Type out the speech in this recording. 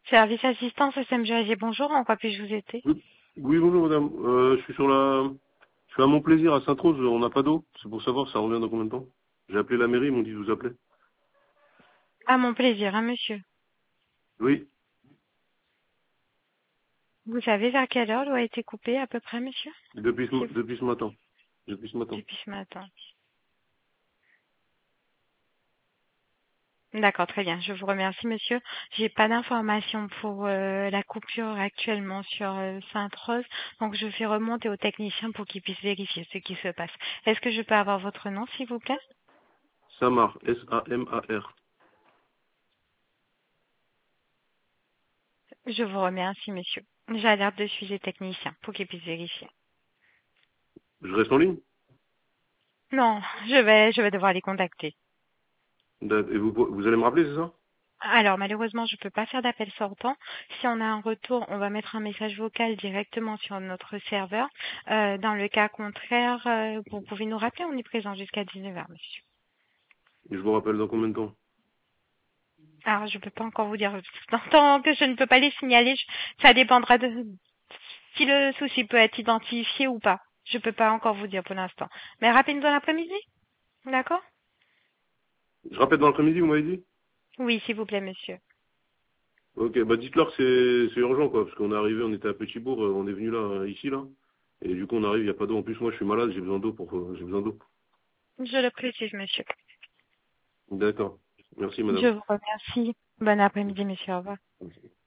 Service assistance SMGAG, bonjour, en quoi puis-je vous aider? Oui, oui, bonjour madame. Je suis à Montplaisir, à Sainte-Rose, on n'a pas d'eau. C'est pour savoir ça revient dans combien de temps. J'ai appelé la mairie, ils m'ont dit de vous appeler. À mon plaisir, hein, monsieur. Oui, Vous savez vers quelle heure l'eau a été coupée à peu près, monsieur? Si vous- depuis ce matin. Depuis ce matin. Depuis ce matin. D'accord, très bien. Je vous remercie, monsieur. J'ai pas d'informations pour la coupure actuellement sur Sainte-Rose, donc je fais remonter aux techniciens pour qu'ils puissent vérifier ce qui se passe. Est-ce que je peux avoir votre nom, s'il vous plaît? Samar, S-A-M-A-R. Je vous remercie, monsieur. J'alerte de suite les techniciens pour qu'ils puissent vérifier. Je reste en ligne? Non, je vais devoir les contacter. Et vous allez me rappeler, c'est ça? Alors, malheureusement, je ne peux pas faire d'appel sortant. Si on a un retour, on va mettre un message vocal directement sur notre serveur. Dans le cas contraire, vous pouvez nous rappeler, on est présent jusqu'à 19 heures, monsieur. Et je vous rappelle dans combien de temps? Alors, je ne peux pas encore vous dire. Tant que je ne peux pas les signaler, ça dépendra de si le souci peut être identifié ou pas. Je ne peux pas encore vous dire pour l'instant. Mais rappelez-nous dans l'après-midi, d'accord? Je rappelle dans l'après-midi, vous m'avez dit? Oui, s'il vous plaît, monsieur. Ok, bah dites-leur que c'est urgent, quoi, parce qu'on est arrivé, on était à Petit-Bourg, on est venu là, ici, là. Et du coup, on arrive, il n'y a pas d'eau. En plus, moi, je suis malade, j'ai besoin d'eau j'ai besoin d'eau. Je le précise, monsieur. D'accord. Merci, Je madame. vous remercie. Bon après-midi, monsieur. Au revoir.